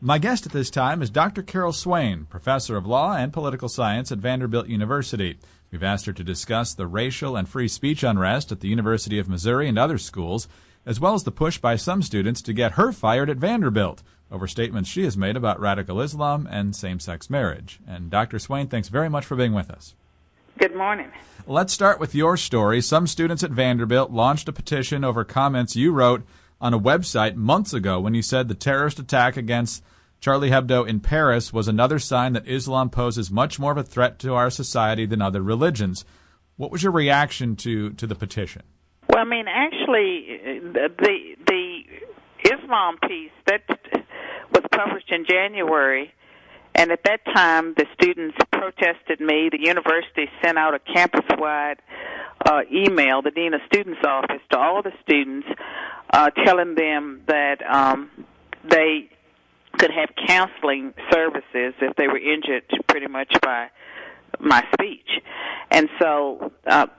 My guest at this time is Dr. Carol Swain, professor of law and political science at Vanderbilt University. We've asked her to discuss the racial and free speech unrest at the University of Missouri and other schools, as well as the push by some students to get her fired at Vanderbilt over statements she has made about radical Islam and same-sex marriage. And Dr. Swain, thanks very much for being with us. Good morning. Let's start with your story. Some students at Vanderbilt launched a petition over comments you wrote on a website months ago when you said the terrorist attack against Charlie Hebdo in Paris was another sign that Islam poses much more of a threat to our society than other religions. What was your reaction to the petition? Well, I mean, actually, the Islam piece, that was published in January, and at that time the students protested me. The university sent out a campus-wide email, the Dean of Students' Office, to all the students, telling them that they could have counseling services if they were injured pretty much by my speech. And so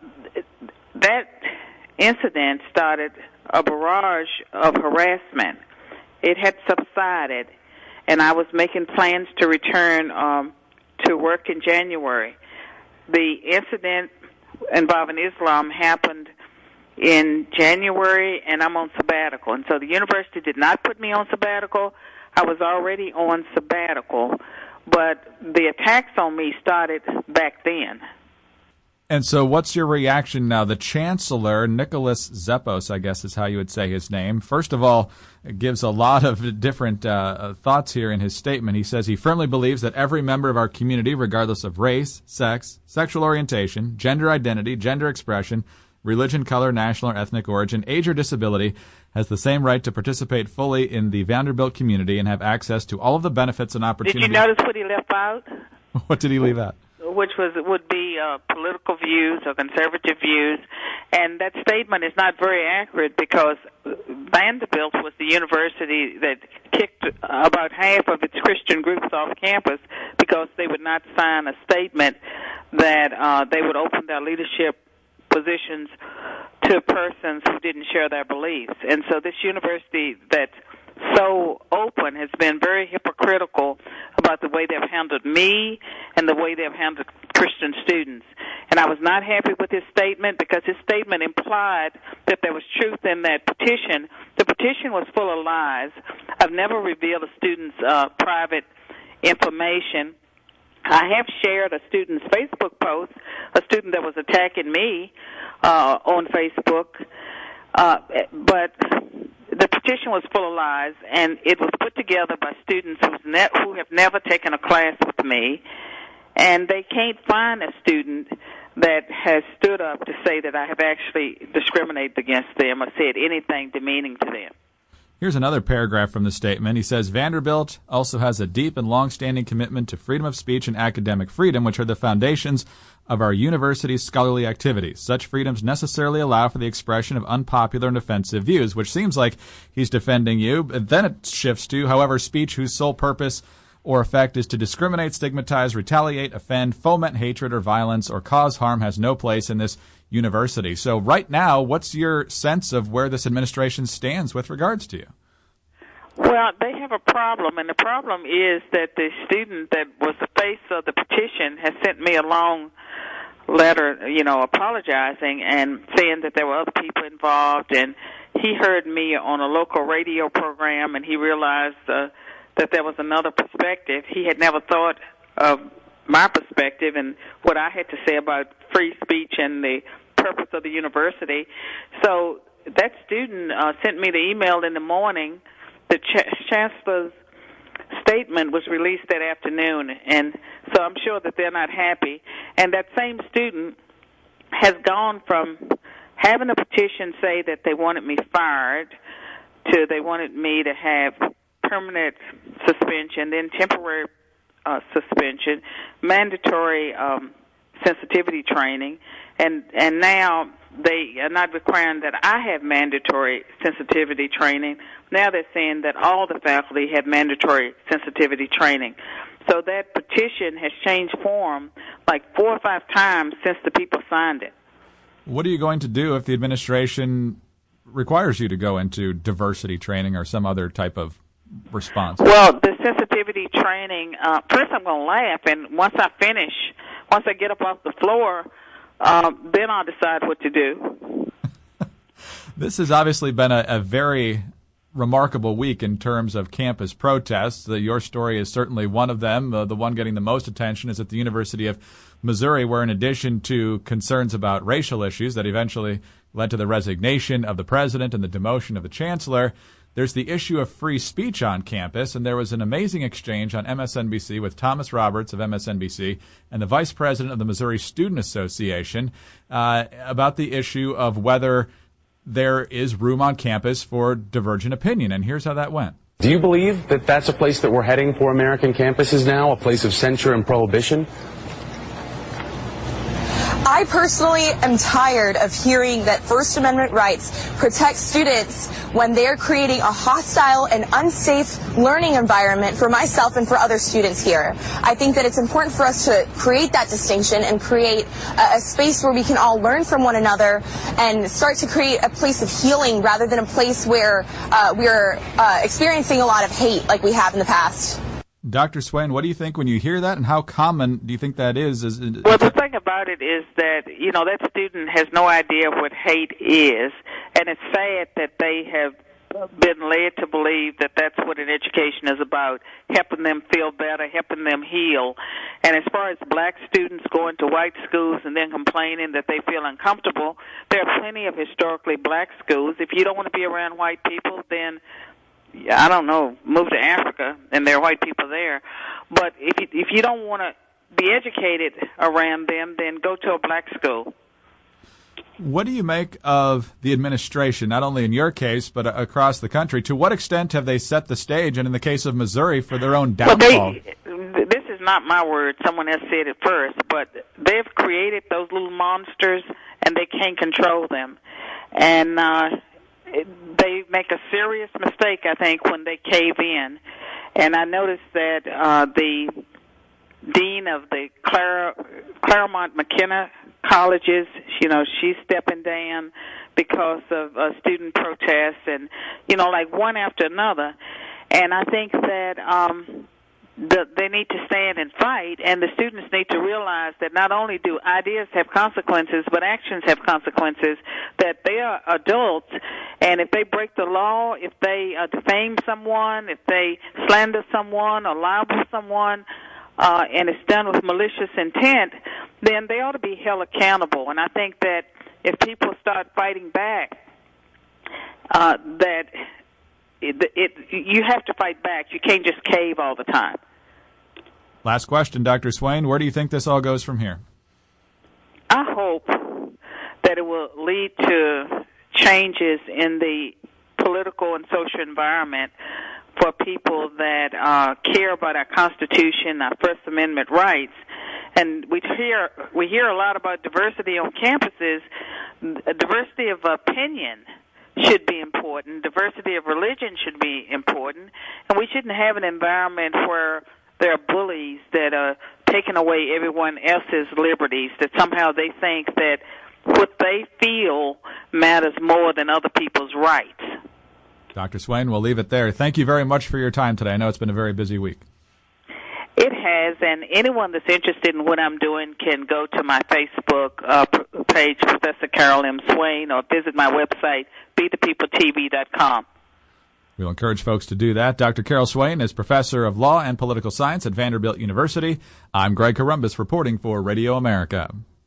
that incident started a barrage of harassment. It had subsided, and I was making plans to return to work in January. The incident involving Islam happened in January, and I'm on sabbatical. And so the university did not put me on sabbatical. I was already on sabbatical, but the attacks on me started back then. And so what's your reaction now? The chancellor, Nicholas Zepos, I guess is how you would say his name, first of all, gives a lot of different thoughts here in his statement. He says he firmly believes that every member of our community, regardless of race, sex, sexual orientation, gender identity, gender expression, religion, color, national or ethnic origin, age or disability, has the same right to participate fully in the Vanderbilt community and have access to all of the benefits and opportunities. Did you notice what he left out? What did he leave out? Which would be political views or conservative views, and that statement is not very accurate because Vanderbilt was the university that kicked about half of its Christian groups off campus because they would not sign a statement that they would open their leadership positions to persons who didn't share their beliefs. And so this university that's so open has been very hypocritical about the way they've handled me and the way they've handled Christian students. And I was not happy with his statement because his statement implied that there was truth in that petition. The petition was full of lies. I've never revealed a student's private information. I have shared a student's Facebook post, a student that was attacking me on Facebook, but the petition was full of lies, and it was put together by students who have never taken a class with me, and they can't find a student that has stood up to say that I have actually discriminated against them or said anything demeaning to them. Here's another paragraph from the statement. He says, Vanderbilt also has a deep and long-standing commitment to freedom of speech and academic freedom, which are the foundations of our university's scholarly activities. Such freedoms necessarily allow for the expression of unpopular and offensive views, which seems like he's defending you. But then it shifts to, however, speech whose sole purpose or effect is to discriminate, stigmatize, retaliate, offend, foment hatred or violence, or cause harm has no place in this university. So right now, what's your sense of where this administration stands with regards to you? Well, they have a problem, and the problem is that the student that was the face of the petition has sent me a long letter, apologizing and saying that there were other people involved, and he heard me on a local radio program, and he realized that there was another perspective. He had never thought of my perspective and what I had to say about free speech and the purpose of the university. So that student sent me the email in the morning. The chancellor's statement was released that afternoon, and so I'm sure that they're not happy. And that same student has gone from having a petition say that they wanted me fired to they wanted me to have permanent suspension, then temporary suspension, mandatory sensitivity training, and now they are not requiring that I have mandatory sensitivity training. Now they're saying that all the faculty have mandatory sensitivity training. So that petition has changed form like 4 or 5 times since the people signed it. What are you going to do if the administration requires you to go into diversity training or some other type of response? Well, the sensitivity training, first I'm going to laugh, and once I get up off the floor, then I'll decide what to do. This has obviously been a very remarkable week in terms of campus protests. Your story is certainly one of them. The one getting the most attention is at the University of Missouri, where in addition to concerns about racial issues that eventually led to the resignation of the president and the demotion of the chancellor, there's the issue of free speech on campus, and there was an amazing exchange on MSNBC with Thomas Roberts of MSNBC and the vice president of the Missouri Student Association about the issue of whether there is room on campus for divergent opinion. And here's how that went. Do you believe that that's a place that we're heading for American campuses now, a place of censure and prohibition? I personally am tired of hearing that First Amendment rights protect students when they're creating a hostile and unsafe learning environment for myself and for other students here. I think that it's important for us to create that distinction and create a space where we can all learn from one another and start to create a place of healing rather than a place where we're experiencing a lot of hate like we have in the past. Dr. Swain, what do you think when you hear that, and how common do you think that is? Well, the thing about it is that, that student has no idea what hate is, and it's sad that they have been led to believe that that's what an education is about, helping them feel better, helping them heal. And as far as black students going to white schools and then complaining that they feel uncomfortable, there are plenty of historically black schools. If you don't want to be around white people, then I don't know, move to Africa, and there are white people there. But if you don't want to be educated around them, then go to a black school. What do you make of the administration, not only in your case, but across the country? To what extent have they set the stage, and in the case of Missouri, for their own downfall? Well, this is not my word. Someone else said it first. But they've created those little monsters, and they can't control them. And they make a serious mistake, I think, when they cave in. And I noticed that the dean of the Claremont McKenna colleges, she's stepping down because of student protests and, like one after another. And I think that they need to stand and fight, and the students need to realize that not only do ideas have consequences, but actions have consequences, that they are adults, and if they break the law, if they defame someone, if they slander someone or libel someone, and it's done with malicious intent, then they ought to be held accountable. And I think that if people start fighting back, you have to fight back. You can't just cave all the time. Last question, Dr. Swain. Where do you think this all goes from here? I hope that it will lead to changes in the political and social environment for people that care about our Constitution, our First Amendment rights. And we hear a lot about diversity on campuses. Diversity of opinion should be important. Diversity of religion should be important. And we shouldn't have an environment where there are bullies that are taking away everyone else's liberties, that somehow they think that what they feel matters more than other people's rights. Dr. Swain, we'll leave it there. Thank you very much for your time today. I know it's been a very busy week. It has, and anyone that's interested in what I'm doing can go to my Facebook page, Professor Carol M. Swain, or visit my website, BeThePeopleTV.com. We'll encourage folks to do that. Dr. Carol Swain is Professor of Law and Political Science at Vanderbilt University. I'm Greg Corombos reporting for Radio America.